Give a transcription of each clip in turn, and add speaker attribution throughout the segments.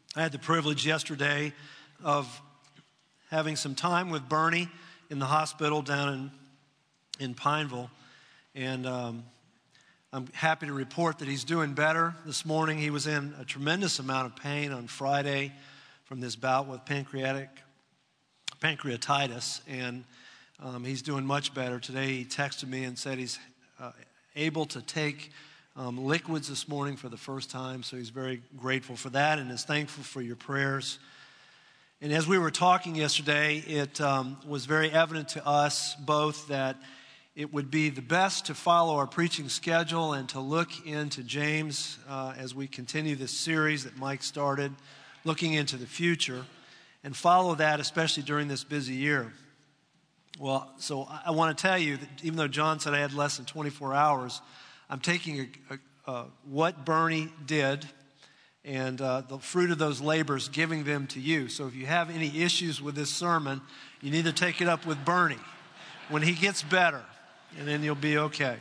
Speaker 1: I had the privilege yesterday of having some time with Bernie in the hospital down in Pineville. And I'm happy to report that he's doing better. This morning he was in a tremendous amount of pain on Friday from this bout with pancreatitis. And he's doing much better. Today he texted me and said he's able to take liquids this morning for the first time, so he's very grateful for that and is thankful for your prayers. And as we were talking yesterday, it was very evident to us both that it would be the best to follow our preaching schedule and to look into James as we continue this series that Mike started, looking into the future, and follow that especially during this busy year. Well, so I want to tell you that even though John said I had less than 24 hours, I'm taking what Bernie did and the fruit of those labors, giving them to you. So if you have any issues with this sermon, you need to take it up with Bernie when he gets better, and then you'll be okay.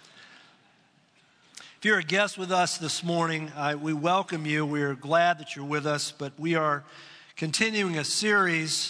Speaker 1: If you're a guest with us this morning, we welcome you. We're glad that you're with us, but we are continuing a series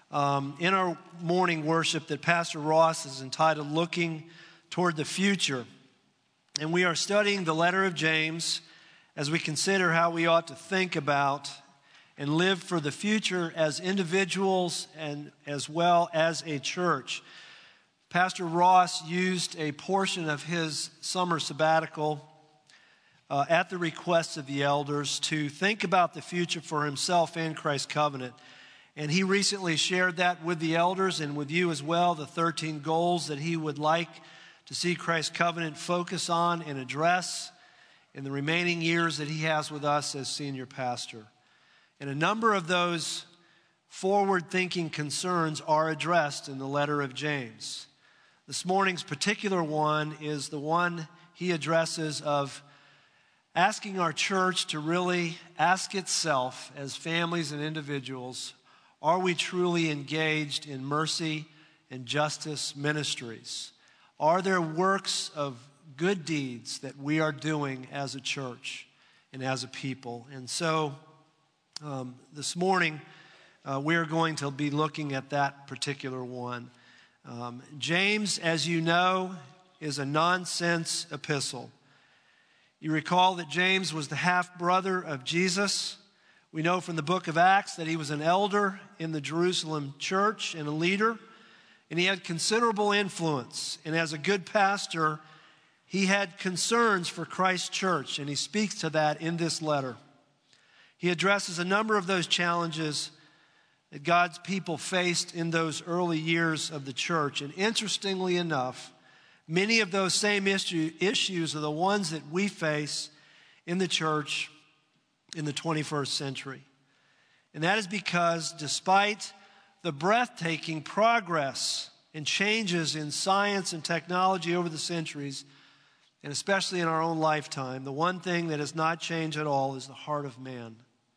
Speaker 1: in our morning worship that Pastor Ross has entitled Looking Toward the Future. And we are studying the letter of James as we consider how we ought to think about and live for the future as individuals and as well as a church. Pastor Ross used a portion of his summer sabbatical at the request of the elders to think about the future for himself and Christ's covenant. And he recently shared that with the elders and with you as well, the 13 goals that he would like to see Christ's covenant focus on and address in the remaining years that he has with us as senior pastor. And a number of those forward-thinking concerns are addressed in the letter of James. This morning's particular one is the one he addresses of asking our church to really ask itself as families and individuals, are we truly engaged in mercy and justice ministries? Are there works of good deeds that we are doing as a church and as a people? And so this morning we are going to be looking at that particular one. James, as you know, is a nonsense epistle. You recall that James was the half-brother of Jesus. We know from the book of Acts that he was an elder in the Jerusalem church and a leader. And he had considerable influence. And as a good pastor, he had concerns for Christ's church. And he speaks to that in this letter. He addresses a number of those challenges that God's people faced in those early years of the church. And interestingly enough, many of those same issues are the ones that we face in the church in the 21st century. And that is because despite the breathtaking progress and changes in science and technology over the centuries, and especially in our own lifetime, the one thing that has not changed at all is the heart of man.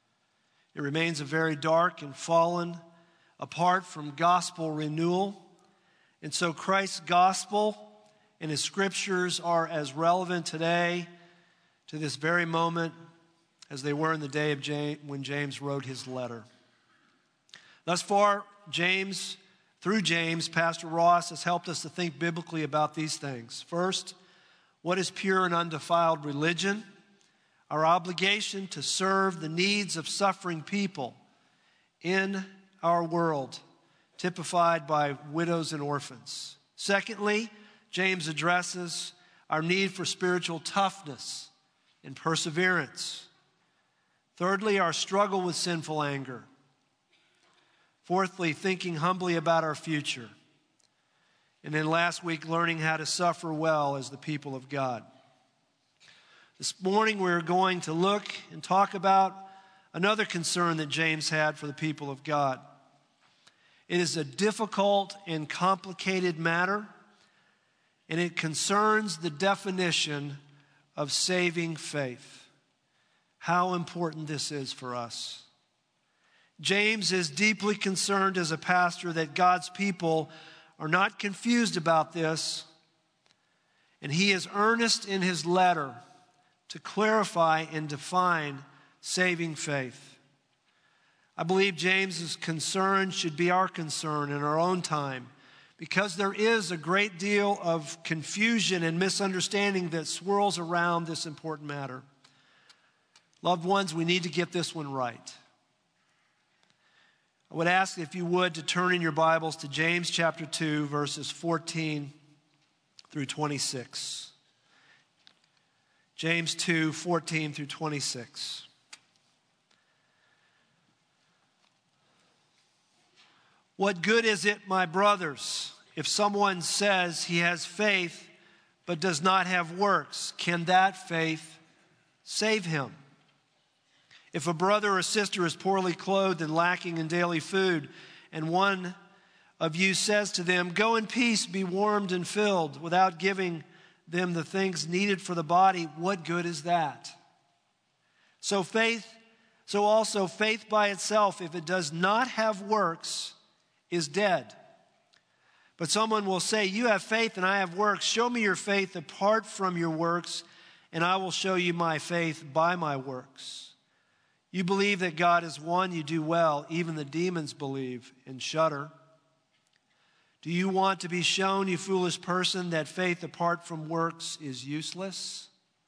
Speaker 1: It remains a very dark and fallen, apart from gospel renewal. And so Christ's gospel and his scriptures are as relevant today to this very moment as they were in the day of when James wrote his letter. Thus far, through James, Pastor Ross has helped us to think biblically about these things. First, what is pure and undefiled religion? Our obligation to serve the needs of suffering people in our world, typified by widows and orphans. Secondly, James addresses our need for spiritual toughness and perseverance. Thirdly, our struggle with sinful anger. Fourthly, thinking humbly about our future. And then last week, learning how to suffer well as the people of God. This morning, we're going to look and talk about another concern that James had for the people of God. It is a difficult and complicated matter, and it concerns the definition of saving faith. How important this is for us. James is deeply concerned as a pastor that God's people are not confused about this, and he is earnest in his letter to clarify and define saving faith. I believe James's concern should be our concern in our own time, because there is a great deal of confusion and misunderstanding that swirls around this important matter. Loved ones, we need to get this one right. I would ask, if you would, to turn in your Bibles to James chapter 2, verses 14 through 26. James 2, 14 through 26. What good is it, my brothers, if someone says he has faith but does not have works? Can that faith save him? If a brother or sister is poorly clothed and lacking in daily food, and one of you says to them, "Go in peace, be warmed and filled," without giving them the things needed for the body, what good is that? So also faith by itself, if it does not have works, is dead. But someone will say, "You have faith and I have works. Show me your faith apart from your works, and I will show you my faith by my works." You believe that God is one, you do well. Even the demons believe and shudder. Do you want to be shown, you foolish person, that faith apart from works is useless?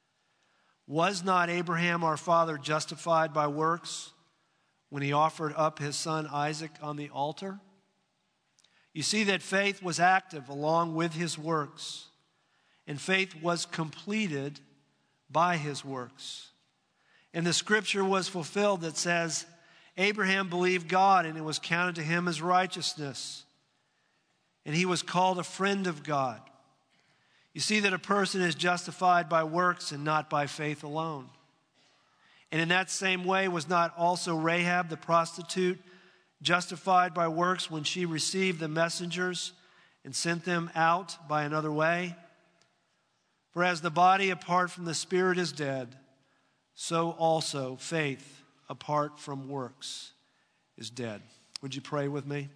Speaker 1: Was not Abraham our father justified by works when he offered up his son Isaac on the altar? You see that faith was active along with his works, and faith was completed by his works. And the scripture was fulfilled that says, Abraham believed God, and it was counted to him as righteousness. And he was called a friend of God. You see that a person is justified by works and not by faith alone. And in that same way, was not also Rahab the prostitute justified by works when she received the messengers and sent them out by another way? For as the body apart from the spirit is dead, so also faith apart from works is dead. Would you pray with me?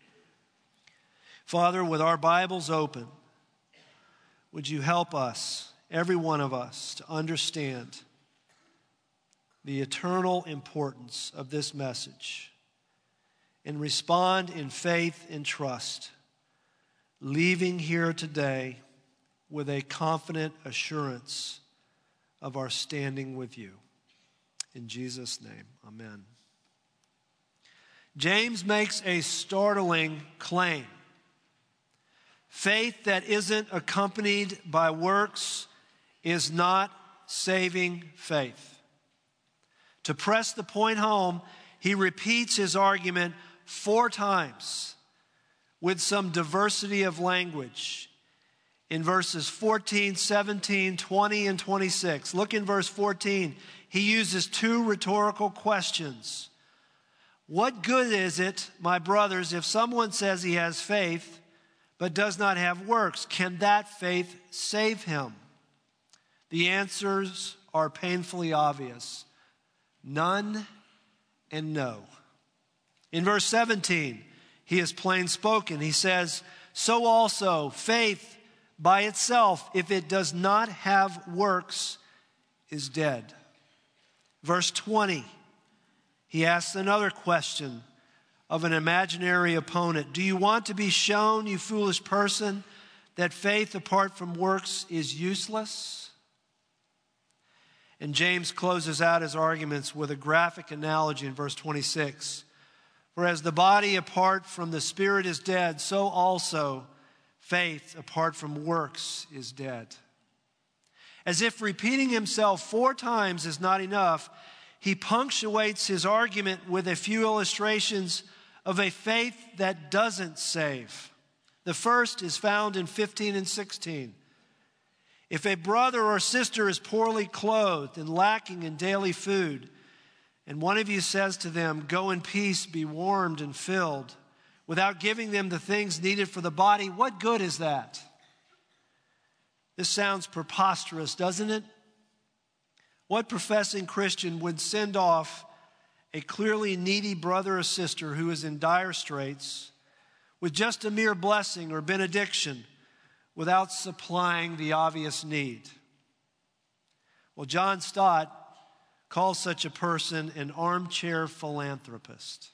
Speaker 1: Father, with our Bibles open, would you help us, every one of us, to understand the eternal importance of this message and respond in faith and trust, leaving here today with a confident assurance of our standing with you. In Jesus' name, amen. James makes a startling claim. Faith that isn't accompanied by works is not saving faith. To press the point home, he repeats his argument 4 times with some diversity of language. In verses 14, 17, 20, and 26. Look in verse 14. He uses 2 rhetorical questions. What good is it, my brothers, if someone says he has faith but does not have works? Can that faith save him? The answers are painfully obvious. None and no. In verse 17, he is plain spoken. He says, so also faith by itself, if it does not have works, is dead. Verse 20, he asks another question of an imaginary opponent. Do you want to be shown, you foolish person, that faith apart from works is useless? And James closes out his arguments with a graphic analogy in verse 26. For as the body apart from the spirit is dead, so also faith apart from works is dead. As if repeating himself 4 times is not enough, he punctuates his argument with a few illustrations of a faith that doesn't save. The first is found in 15 and 16. If a brother or sister is poorly clothed and lacking in daily food, and one of you says to them, go in peace, be warmed and filled, without giving them the things needed for the body, what good is that? This sounds preposterous, doesn't it? What professing Christian would send off a clearly needy brother or sister who is in dire straits with just a mere blessing or benediction without supplying the obvious need? Well, John Stott calls such a person an armchair philanthropist.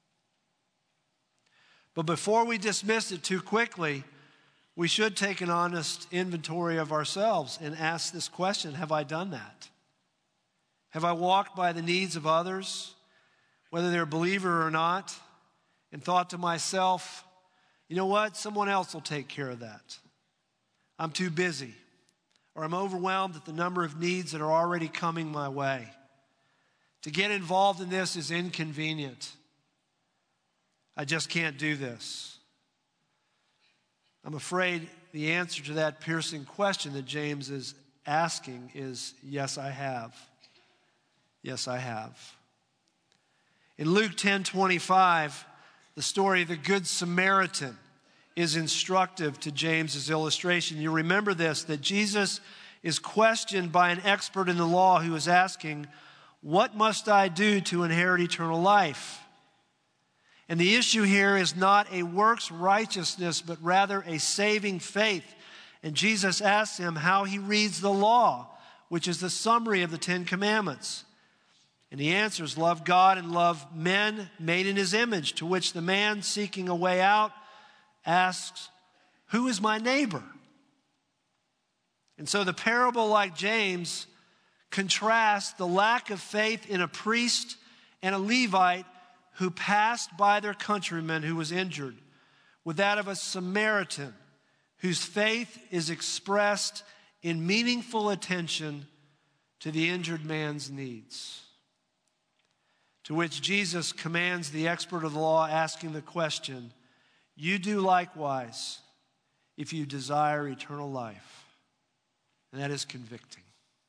Speaker 1: But before we dismiss it too quickly, we should take an honest inventory of ourselves and ask this question: have I done that? Have I walked by the needs of others, whether they're a believer or not, and thought to myself, you know what, someone else will take care of that. I'm too busy, or I'm overwhelmed at the number of needs that are already coming my way. To get involved in this is inconvenient. I just can't do this. I'm afraid the answer to that piercing question that James is asking is, yes, I have. Yes, I have. In Luke 10:25, the story of the Good Samaritan is instructive to James's illustration. You remember this, that Jesus is questioned by an expert in the law who is asking, what must I do to inherit eternal life? And the issue here is not a works righteousness, but rather a saving faith. And Jesus asks him how he reads the law, which is the summary of the Ten Commandments. And he answers, love God and love men made in his image, to which the man seeking a way out asks, who is my neighbor? And so the parable, like James, contrasts the lack of faith in a priest and a Levite who passed by their countryman who was injured with that of a Samaritan whose faith is expressed in meaningful attention to the injured man's needs. To which Jesus commands the expert of the law, asking the question, you do likewise if you desire eternal life. And that is convicting.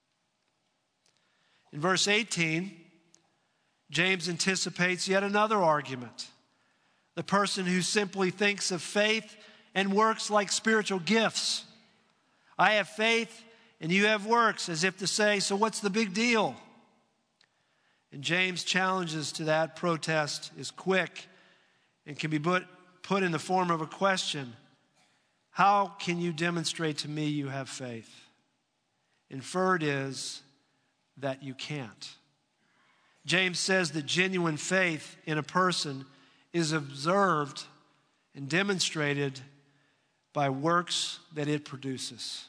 Speaker 1: In verse 18, James anticipates yet another argument. The person who simply thinks of faith and works like spiritual gifts. I have faith and you have works, as if to say, so what's the big deal? And James' challenges to that protest is quick and can be put in the form of a question. How can you demonstrate to me you have faith? Inferred is that you can't. James says that genuine faith in a person is observed and demonstrated by works that it produces.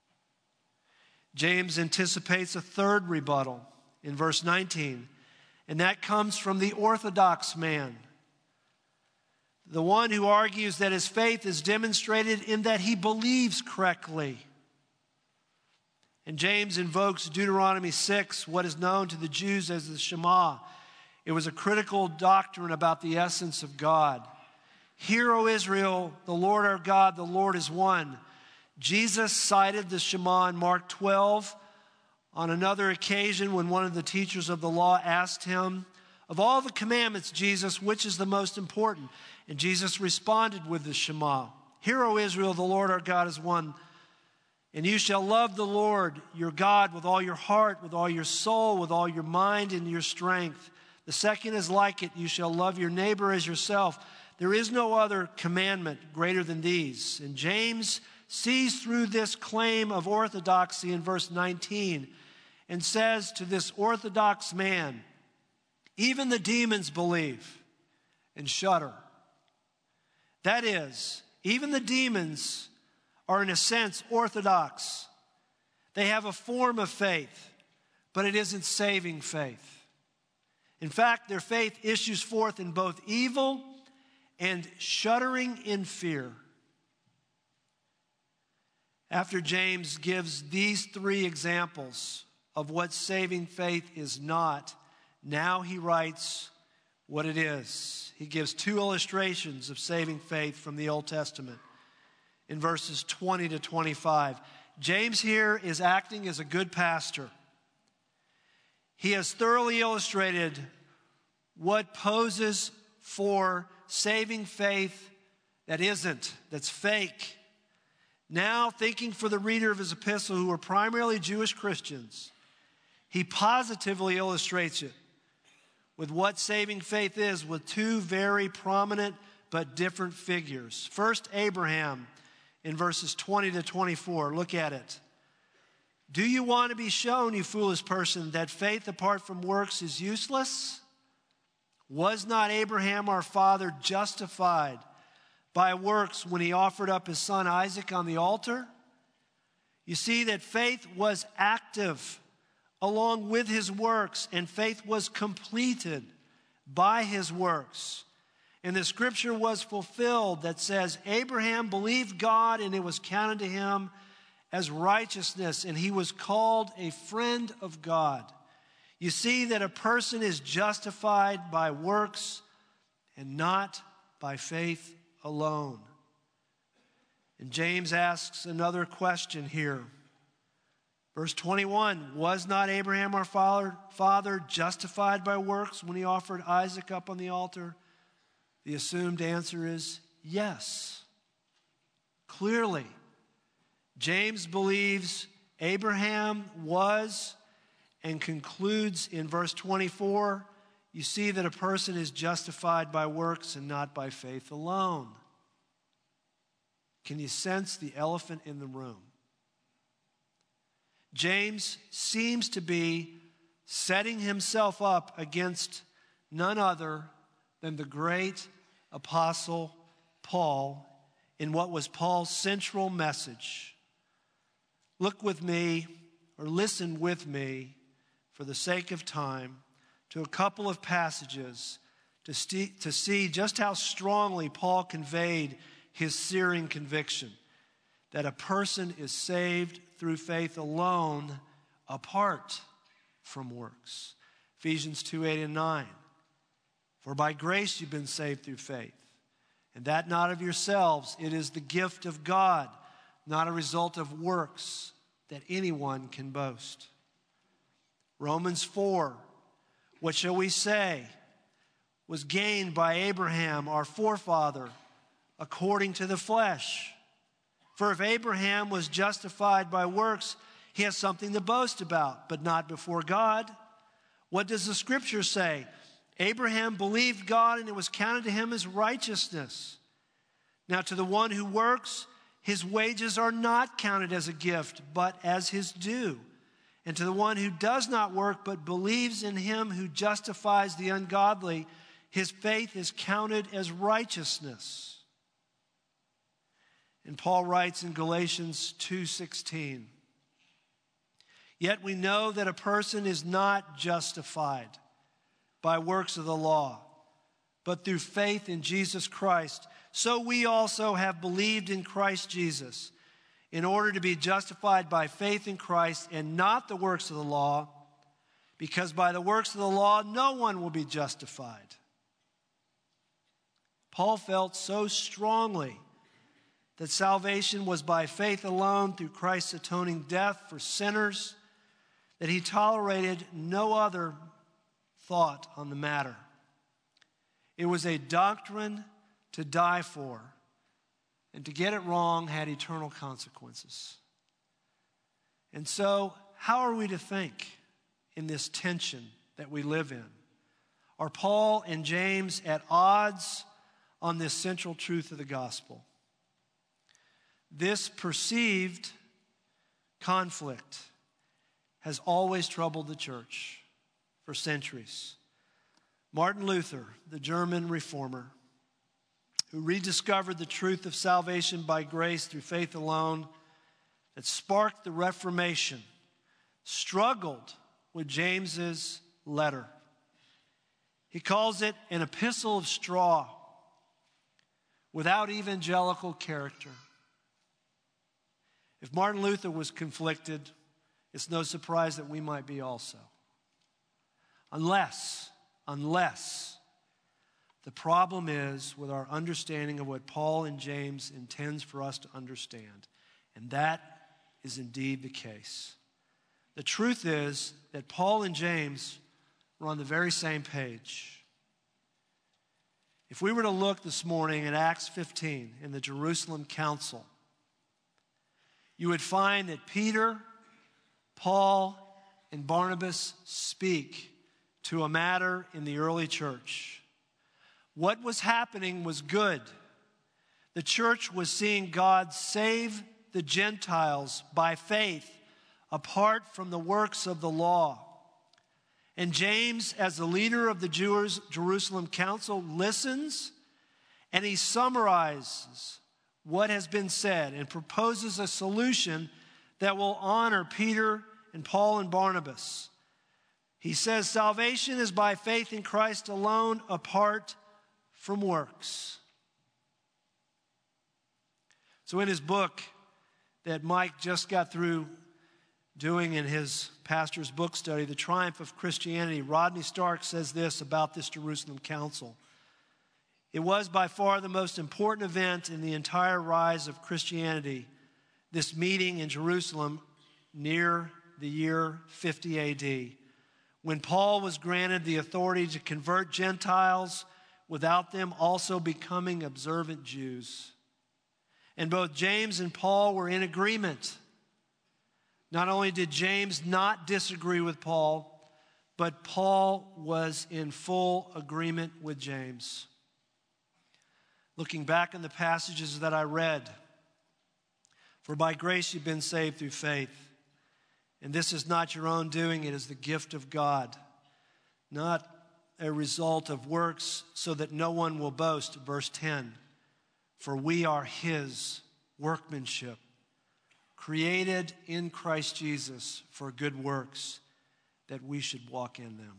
Speaker 1: James anticipates a third rebuttal in verse 19, and that comes from the orthodox man, the one who argues that his faith is demonstrated in that he believes correctly. And James invokes Deuteronomy 6, what is known to the Jews as the Shema. It was a critical doctrine about the essence of God. Hear, O Israel, the Lord our God, the Lord is one. Jesus cited the Shema in Mark 12 on another occasion when one of the teachers of the law asked him, of all the commandments, Jesus, which is the most important? And Jesus responded with the Shema. Hear, O Israel, the Lord our God is one. And you shall love the Lord your God with all your heart, with all your soul, with all your mind and your strength. The second is like it. You shall love your neighbor as yourself. There is no other commandment greater than these. And James sees through this claim of orthodoxy in verse 19 and says to this orthodox man, even the demons believe and shudder. That is, even the demons are in a sense orthodox. They have a form of faith, but it isn't saving faith. In fact, their faith issues forth in both evil and shuddering in fear. After James gives these three examples of what saving faith is not, now he writes what it is. He gives two illustrations of saving faith from the Old Testament in verses 20 to 25. James here is acting as a good pastor. He has thoroughly illustrated what poses for saving faith that isn't, that's fake. Now, thinking for the reader of his epistle, who are primarily Jewish Christians, he positively illustrates it with what saving faith is with two very prominent but different figures. First, Abraham in verses 20 to 24. Look at it. Do you want to be shown, you foolish person, that faith apart from works is useless? Was not Abraham our father justified by works when he offered up his son Isaac on the altar? You see that faith was active along with his works, and faith was completed by his works. And the scripture was fulfilled that says, Abraham believed God, and it was counted to him as righteousness, and he was called a friend of God. You see that a person is justified by works and not by faith alone. And James asks another question here. Verse 21, was not Abraham our father justified by works when he offered Isaac up on the altar? The assumed answer is yes. Clearly, James believes Abraham was, and concludes in verse 24, you see that a person is justified by works and not by faith alone. Can you sense the elephant in the room? James seems to be setting himself up against none other than the great apostle Paul in what was Paul's central message. Look with me, or listen with me, for the sake of time, to a couple of passages to see just how strongly Paul conveyed his searing conviction that a person is saved through faith alone, apart from works. Ephesians 2:8 and 9. For by grace you've been saved through faith, and that not of yourselves, it is the gift of God, not a result of works, that anyone can boast. Romans 4, what shall we say, was gained by Abraham, our forefather, according to the flesh. For if Abraham was justified by works, he has something to boast about, but not before God. What does the scripture say? Abraham believed God, and it was counted to him as righteousness. Now to the one who works, his wages are not counted as a gift, but as his due. And to the one who does not work, but believes in him who justifies the ungodly, his faith is counted as righteousness. And Paul writes in Galatians 2:16, yet we know that a person is not justified by works of the law, but through faith in Jesus Christ. So we also have believed in Christ Jesus, in order to be justified by faith in Christ and not the works of the law, because by the works of the law no one will be justified. Paul felt so strongly that salvation was by faith alone through Christ's atoning death for sinners that he tolerated no other thought on the matter. It was a doctrine to die for, and to get it wrong had eternal consequences. And so, how are we to think in this tension that we live in? Are Paul and James at odds on this central truth of the gospel? This perceived conflict has always troubled the church for centuries. Martin Luther, the German reformer, who rediscovered the truth of salvation by grace through faith alone that sparked the Reformation, struggled with James's letter. He calls it an epistle of straw without evangelical character. If Martin Luther was conflicted, it's no surprise that we might be also. Unless the problem is with our understanding of what Paul and James intends for us to understand. And that is indeed the case. The truth is that Paul and James were on the very same page. If we were to look this morning at Acts 15 in the Jerusalem Council, you would find that Peter, Paul, and Barnabas speak to a matter in the early church. What was happening was good. The church was seeing God save the Gentiles by faith apart from the works of the law. And James, as the leader of the Jerusalem council, listens and he summarizes what has been said and proposes a solution that will honor Peter and Paul and Barnabas. He says, salvation is by faith in Christ alone, apart from works. So in his book that Mike just got through doing in his pastor's book study, The Triumph of Christianity, Rodney Stark says this about this Jerusalem council. It was by far the most important event in the entire rise of Christianity, this meeting in Jerusalem near the year 50 A.D., when Paul was granted the authority to convert Gentiles without them also becoming observant Jews. And both James and Paul were in agreement. Not only did James not disagree with Paul, but Paul was in full agreement with James. Looking back on the passages that I read, for by grace you've been saved through faith. And this is not your own doing, it is the gift of God, not a result of works, so that no one will boast. Verse 10, for we are his workmanship, created in Christ Jesus for good works, that we should walk in them.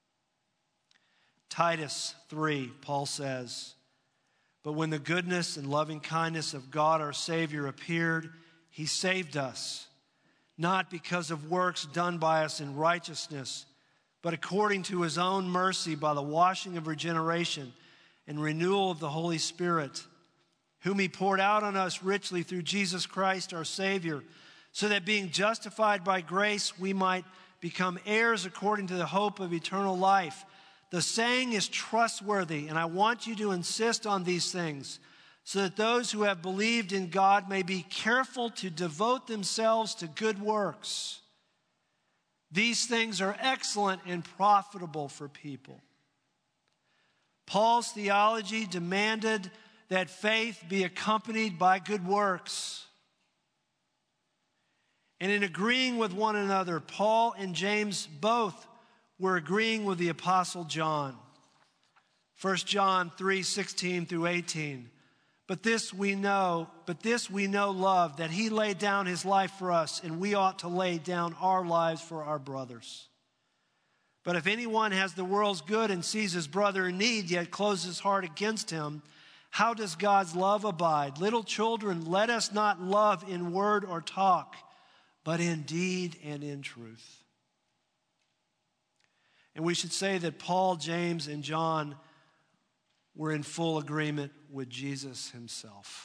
Speaker 1: Titus 3, Paul says, but when the goodness and loving kindness of God our Savior appeared, he saved us, not because of works done by us in righteousness, but according to his own mercy by the washing of regeneration and renewal of the Holy Spirit, whom he poured out on us richly through Jesus Christ our Savior, so that being justified by grace, we might become heirs according to the hope of eternal life. The saying is trustworthy, and I want you to insist on these things, so that those who have believed in God may be careful to devote themselves to good works. These things are excellent and profitable for people. Paul's theology demanded that faith be accompanied by good works. And in agreeing with one another, Paul and James both were agreeing with the Apostle John. 1 John 3:16 through 18. But this we know love, that he laid down his life for us, and we ought to lay down our lives for our brothers. But if anyone has the world's good and sees his brother in need, yet closes his heart against him, how does God's love abide? Little children, let us not love in word or talk, but in deed and in truth. And we should say that Paul, James, and John were in full agreement with Jesus himself.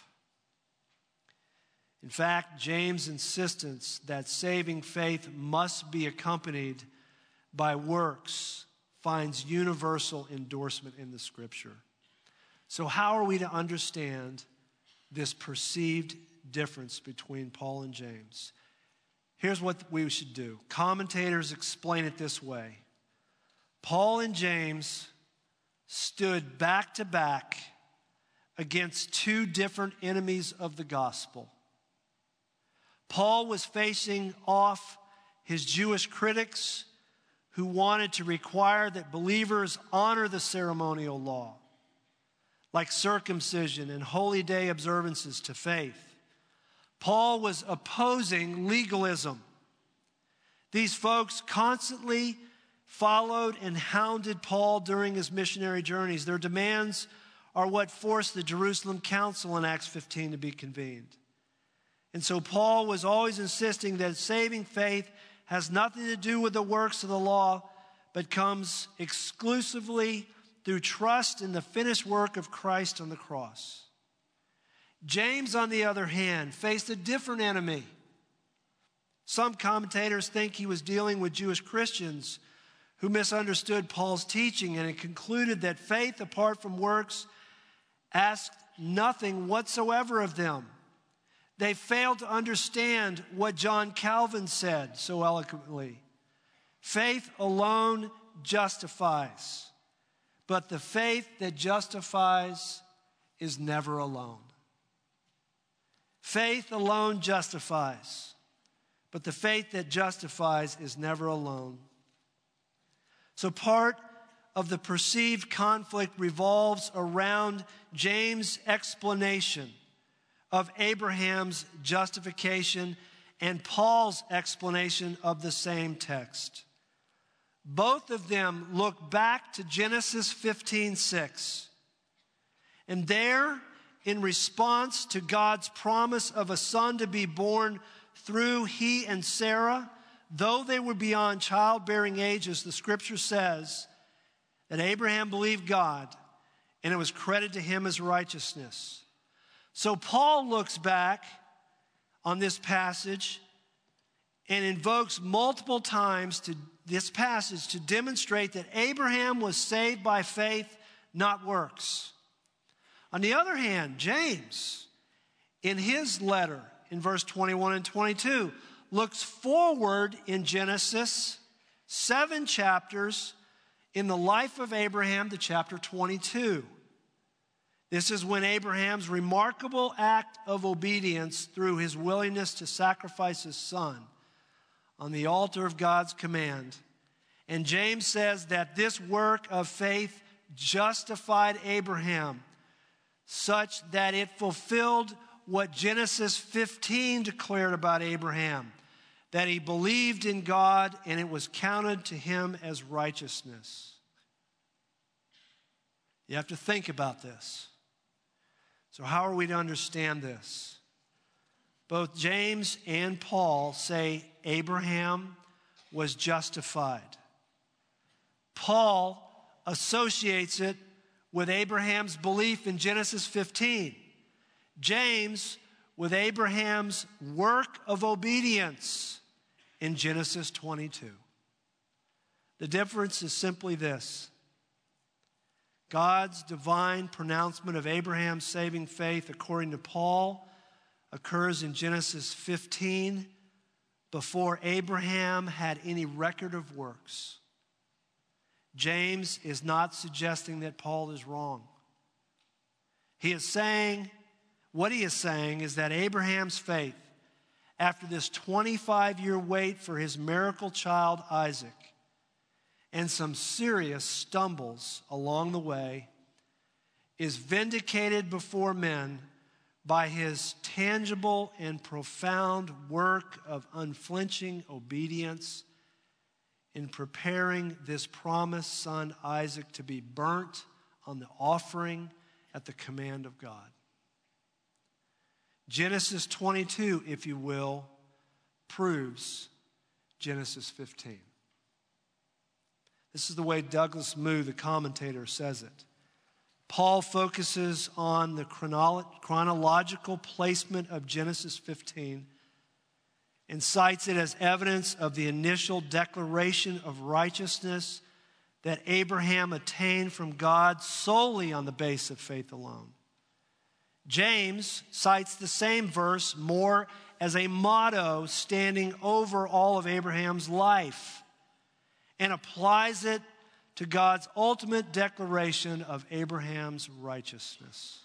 Speaker 1: In fact, James' insistence that saving faith must be accompanied by works finds universal endorsement in the Scripture. So how are we to understand this perceived difference between Paul and James? Here's what we should do. Commentators explain it this way. Paul and James stood back to back against two different enemies of the gospel. Paul was facing off his Jewish critics who wanted to require that believers honor the ceremonial law, like circumcision and holy day observances to faith. Paul was opposing legalism. These folks constantly followed and hounded Paul during his missionary journeys. Their demands are what forced the Jerusalem Council in Acts 15 to be convened. And so Paul was always insisting that saving faith has nothing to do with the works of the law, but comes exclusively through trust in the finished work of Christ on the cross. James, on the other hand, faced a different enemy. Some commentators think he was dealing with Jewish Christians who misunderstood Paul's teaching, and it concluded that faith apart from works asked nothing whatsoever of them. They failed to understand what John Calvin said so eloquently. Faith alone justifies, but the faith that justifies is never alone. Faith alone justifies, but the faith that justifies is never alone. So part of the perceived conflict revolves around James' explanation of Abraham's justification and Paul's explanation of the same text. Both of them look back to Genesis 15:6. And there, in response to God's promise of a son to be born through he and Sarah, though they were beyond childbearing age, as the scripture says, that Abraham believed God, and it was credited to him as righteousness. So Paul looks back on this passage and invokes multiple times to this passage to demonstrate that Abraham was saved by faith, not works. On the other hand, James, in his letter in verse 21 and 22, looks forward in Genesis 7 chapters in the life of Abraham to chapter 22. This is when Abraham's remarkable act of obedience through his willingness to sacrifice his son on the altar of God's command. And James says that this work of faith justified Abraham such that it fulfilled what Genesis 15 declared about Abraham, that he believed in God and it was counted to him as righteousness. You have to think about this. So how are we to understand this? Both James and Paul say Abraham was justified. Paul associates it with Abraham's belief in Genesis 15. James with Abraham's work of obedience in Genesis 22. The difference is simply this. God's divine pronouncement of Abraham's saving faith, according to Paul, occurs in Genesis 15 before Abraham had any record of works. James is not suggesting that Paul is wrong. What he is saying is that Abraham's faith, after this 25-year wait for his miracle child Isaac, and some serious stumbles along the way, is vindicated before men by his tangible and profound work of unflinching obedience in preparing this promised son Isaac to be burnt on the offering at the command of God. Genesis 22, if you will, proves Genesis 15. This is the way Douglas Moo, the commentator, says it. Paul focuses on the chronological placement of Genesis 15 and cites it as evidence of the initial declaration of righteousness that Abraham attained from God solely on the basis of faith alone. James cites the same verse more as a motto standing over all of Abraham's life, and applies it to God's ultimate declaration of Abraham's righteousness.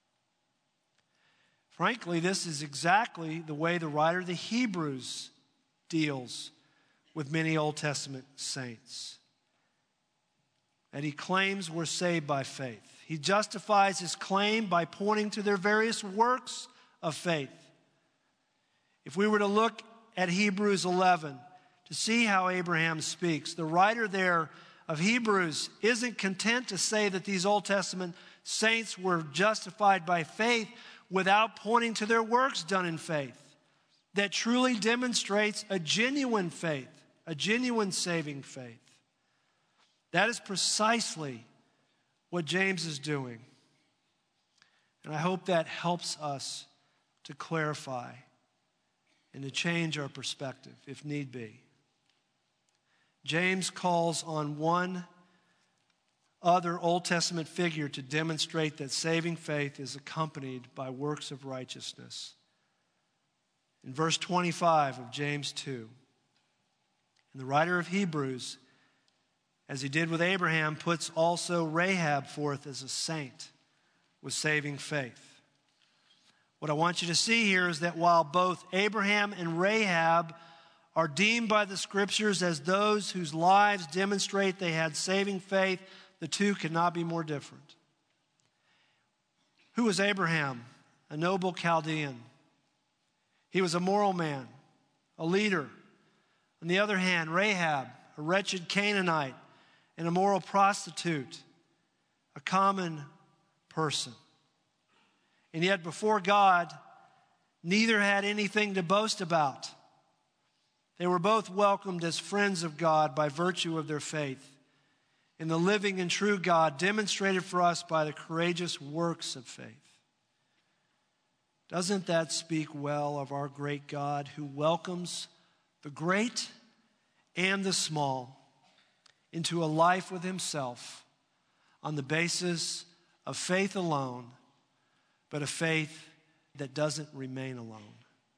Speaker 1: Frankly, this is exactly the way the writer of the Hebrews deals with many Old Testament saints, that he claims were saved by faith. He justifies his claim by pointing to their various works of faith. If we were to look at Hebrews 11, to see how Abraham speaks, the writer there of Hebrews isn't content to say that these Old Testament saints were justified by faith without pointing to their works done in faith that truly demonstrates a genuine faith, a genuine saving faith. That is precisely what James is doing. And I hope that helps us to clarify and to change our perspective if need be. James calls on one other Old Testament figure to demonstrate that saving faith is accompanied by works of righteousness. In verse 25 of James 2, and the writer of Hebrews, as he did with Abraham, puts also Rahab forth as a saint with saving faith. What I want you to see here is that while both Abraham and Rahab are deemed by the Scriptures as those whose lives demonstrate they had saving faith, the two cannot be more different. Who was Abraham? A noble Chaldean. He was a moral man, a leader. On the other hand, Rahab, a wretched Canaanite and a moral prostitute, a common person. And yet before God, neither had anything to boast about. They were both welcomed as friends of God by virtue of their faith in the living and true God demonstrated for us by the courageous works of faith. Doesn't that speak well of our great God who welcomes the great and the small into a life with himself on the basis of faith alone, but a faith that doesn't remain alone?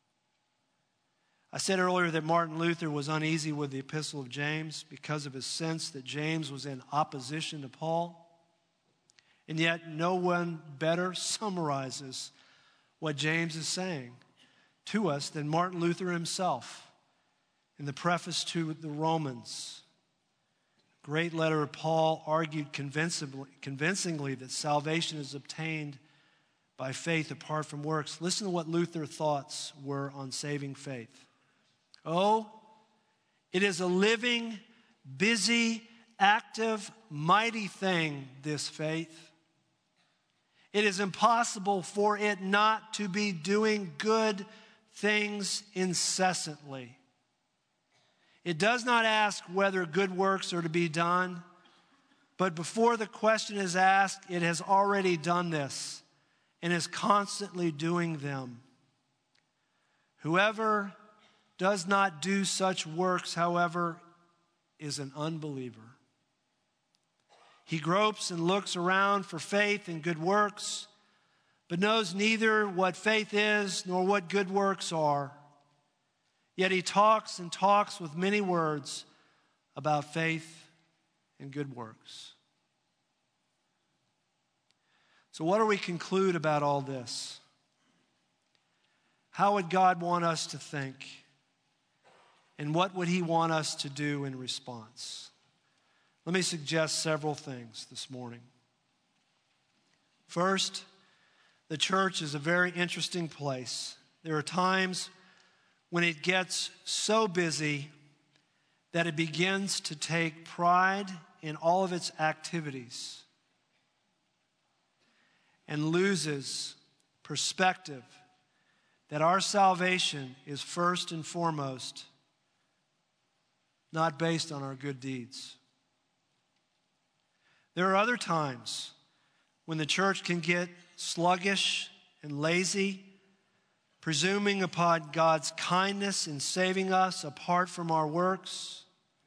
Speaker 1: I said earlier that Martin Luther was uneasy with the Epistle of James because of his sense that James was in opposition to Paul. And yet no one better summarizes what James is saying to us than Martin Luther himself in the preface to the Romans. Great letter of Paul argued convincingly that salvation is obtained by faith apart from works. Listen to what Luther's thoughts were on saving faith. Oh, it is a living, busy, active, mighty thing, this faith. It is impossible for it not to be doing good things incessantly. It does not ask whether good works are to be done, but before the question is asked, it has already done this and is constantly doing them. Whoever does not do such works, however, is an unbeliever. He gropes and looks around for faith and good works, but knows neither what faith is nor what good works are. Yet he talks and talks with many words about faith and good works. So what do we conclude about all this? How would God want us to think? And what would he want us to do in response? Let me suggest several things this morning. First, the church is a very interesting place. There are times when it gets so busy that it begins to take pride in all of its activities and loses perspective that our salvation is first and foremost not based on our good deeds. There are other times when the church can get sluggish and lazy, presuming upon God's kindness in saving us apart from our works.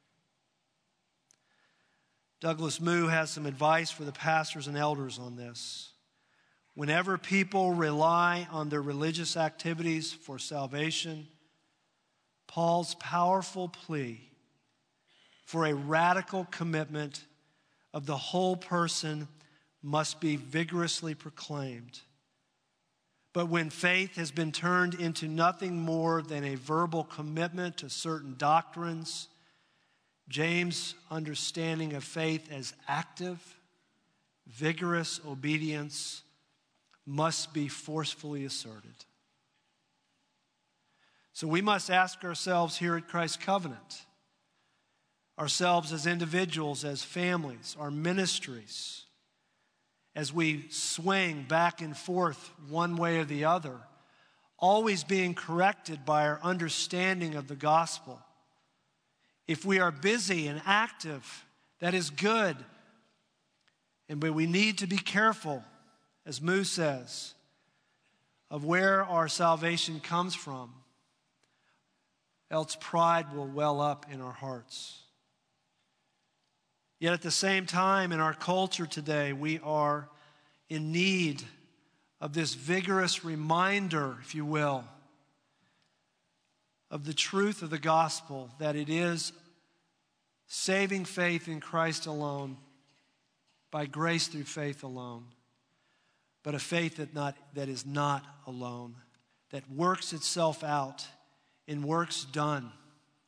Speaker 1: Douglas Moo has some advice for the pastors and elders on this. Whenever people rely on their religious activities for salvation, Paul's powerful plea for a radical commitment of the whole person must be vigorously proclaimed. But when faith has been turned into nothing more than a verbal commitment to certain doctrines, James' understanding of faith as active, vigorous obedience must be forcefully asserted. So we must ask ourselves here at Christ Covenant, ourselves as individuals, as families, our ministries, as we swing back and forth one way or the other, always being corrected by our understanding of the gospel. If we are busy and active, that is good. But we need to be careful, as Moo says, of where our salvation comes from, else pride will well up in our hearts. Yet at the same time, in our culture today, we are in need of this vigorous reminder, if you will, of the truth of the gospel, that it is saving faith in Christ alone, by grace through faith alone, but a faith that is not alone, that works itself out in works done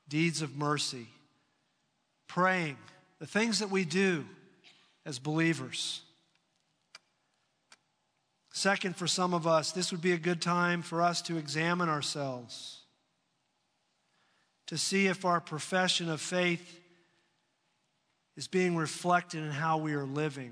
Speaker 1: deeds of mercy, praying, the things that we do as believers. Second, for some of us, this would be a good time for us to examine ourselves, to see if our profession of faith is being reflected in how we are living.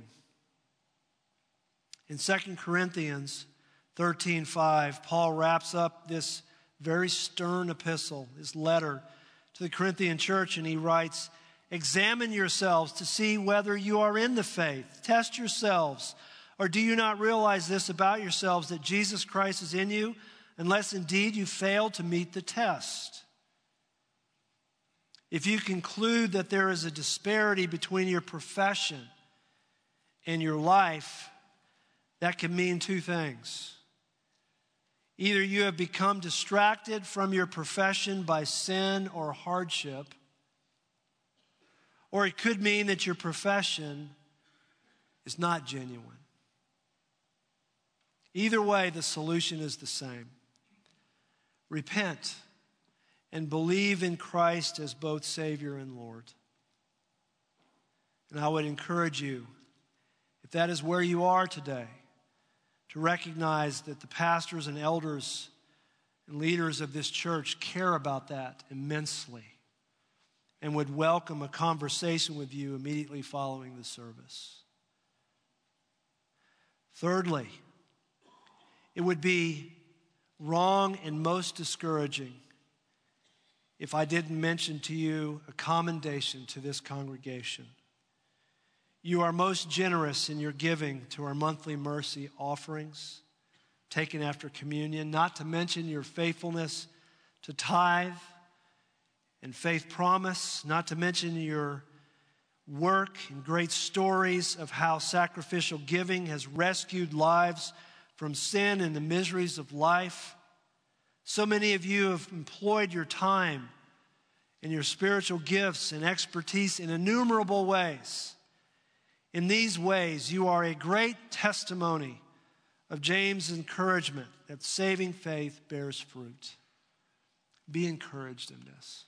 Speaker 1: In 2 Corinthians 13:5, Paul wraps up this very stern epistle, his letter to the Corinthian church, and he writes, "Examine yourselves to see whether you are in the faith. Test yourselves. Or do you not realize this about yourselves, that Jesus Christ is in you, unless indeed you fail to meet the test?" If you conclude that there is a disparity between your profession and your life, that can mean two things. Either you have become distracted from your profession by sin or hardship, or it could mean that your profession is not genuine. Either way, the solution is the same. Repent and believe in Christ as both Savior and Lord. And I would encourage you, if that is where you are today, to recognize that the pastors and elders and leaders of this church care about that immensely and would welcome a conversation with you immediately following the service. Thirdly, it would be wrong and most discouraging if I didn't mention to you a commendation to this congregation. You are most generous in your giving to our monthly mercy offerings, taken after communion, not to mention your faithfulness to tithe and faith promise, not to mention your work and great stories of how sacrificial giving has rescued lives from sin and the miseries of life. So many of you have employed your time and your spiritual gifts and expertise in innumerable ways. In these ways, you are a great testimony of James' encouragement that saving faith bears fruit. Be encouraged in this.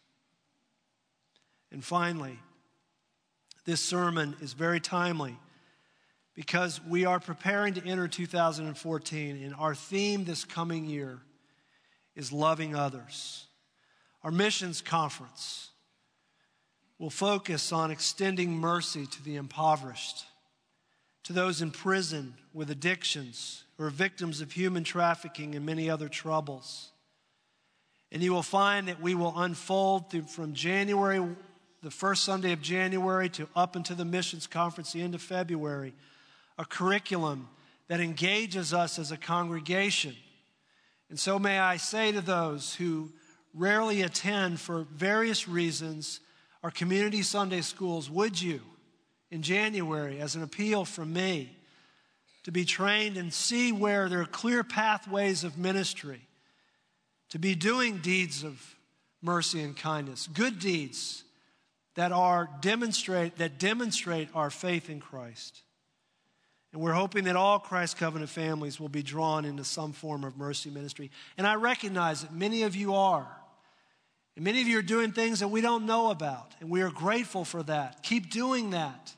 Speaker 1: And finally, this sermon is very timely because we are preparing to enter 2014, and our theme this coming year is loving others. Our missions conference will focus on extending mercy to the impoverished, to those in prison with addictions who are victims of human trafficking and many other troubles. And you will find that we will unfold from January, the first Sunday of January, to up into the missions conference, the end of February, a curriculum that engages us as a congregation. And so may I say to those who rarely attend for various reasons our community Sunday schools, would you, in January, as an appeal from me, to be trained and see where there are clear pathways of ministry, to be doing deeds of mercy and kindness, good deeds that demonstrate our faith in Christ. And we're hoping that all Christ Covenant families will be drawn into some form of mercy ministry. And I recognize that many of you are. And many of you are doing things that we don't know about. And we are grateful for that. Keep doing that.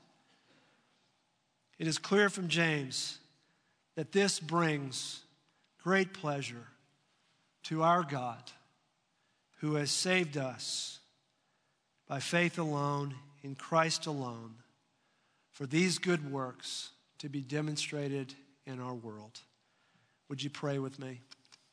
Speaker 1: It is clear from James that this brings great pleasure to our God, who has saved us by faith alone, in Christ alone, for these good works to be demonstrated in our world. Would you pray with me?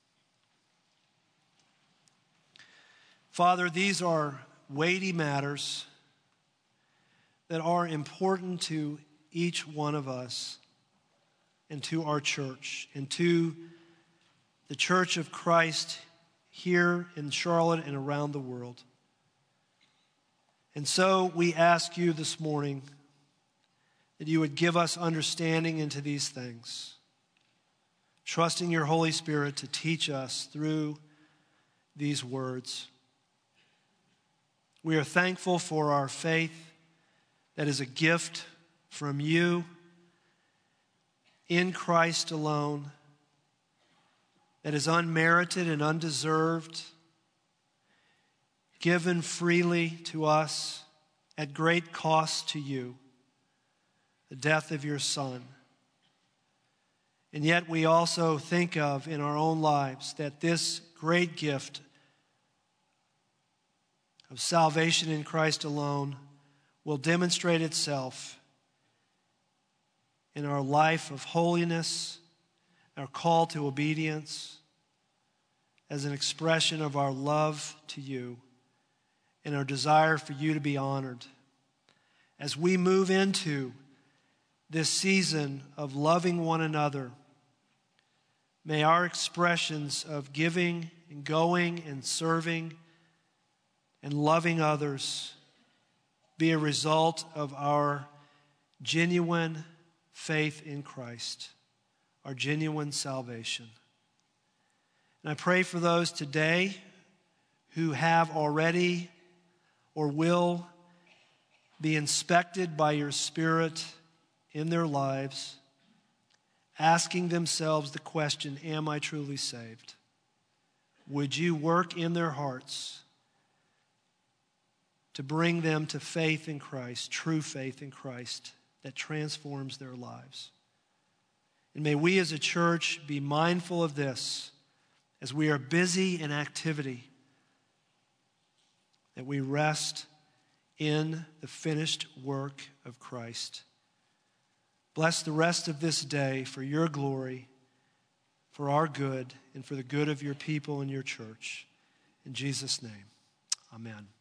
Speaker 1: Father, these are weighty matters that are important to each one of us and to our church and to the Church of Christ here in Charlotte and around the world. And so we ask you this morning that you would give us understanding into these things, trusting your Holy Spirit to teach us through these words. We are thankful for our faith that is a gift from you in Christ alone, that is unmerited and undeserved, given freely to us at great cost to you, the death of your Son. And yet we also think of in our own lives that this great gift of salvation in Christ alone will demonstrate itself in our life of holiness, our call to obedience, as an expression of our love to you and our desire for you to be honored. As we move into this season of loving one another, may our expressions of giving and going and serving and loving others be a result of our genuine faith in Christ, our genuine salvation. And I pray for those today who have already or will be inspected by your Spirit in their lives, asking themselves the question, am I truly saved? Would you work in their hearts to bring them to faith in Christ, true faith in Christ that transforms their lives? And may we as a church be mindful of this as we are busy in activity, that we rest in the finished work of Christ. Bless the rest of this day for your glory, for our good, and for the good of your people and your church. In Jesus' name, amen.